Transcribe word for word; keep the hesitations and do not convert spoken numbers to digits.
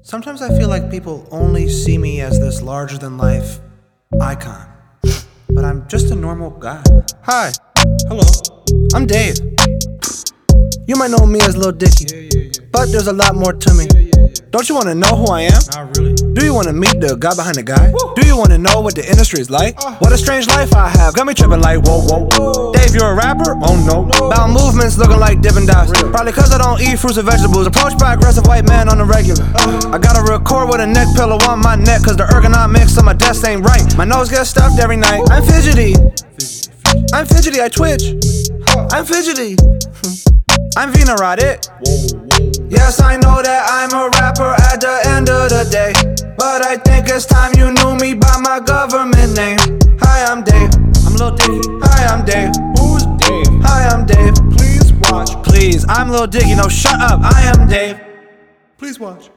Sometimes I feel like people only see me as this larger-than-life icon, but I'm just a normal guy. Hi. Hello. I'm Dave. You might know me as Lil Dicky, yeah, yeah, yeah. But there's a lot more to me. Yeah, yeah, yeah. Don't you want to know who I am? Not really. Do you want to meet the guy behind the guy? Woo. Do you want to know what the industry is like? Uh. What a strange life I have, got me tripping like whoa, whoa, whoa. Dave, you're a rapper? Oh no, no. Bowel movements looking like Dippin' Dots, really? Probably cause I don't eat fruits and vegetables. Approached by aggressive white man on the regular. uh. I gotta record with a neck pillow on my neck, cause the ergonomics on my desk ain't right. My nose gets stuffed every night. I'm fidgety. I'm fidgety, I twitch. I'm fidgety. I'm Venerotic. Yes, I know that I'm a rapper at the end of the day, but I think it's time you knew me by my government name. Hi, I'm Dave. I'm Lil Dicky. Hi, I'm Dave. Who's Dave? Hi, I'm Dave. Please watch. Please, I'm Lil Dicky. No, shut up. I am Dave. Please watch.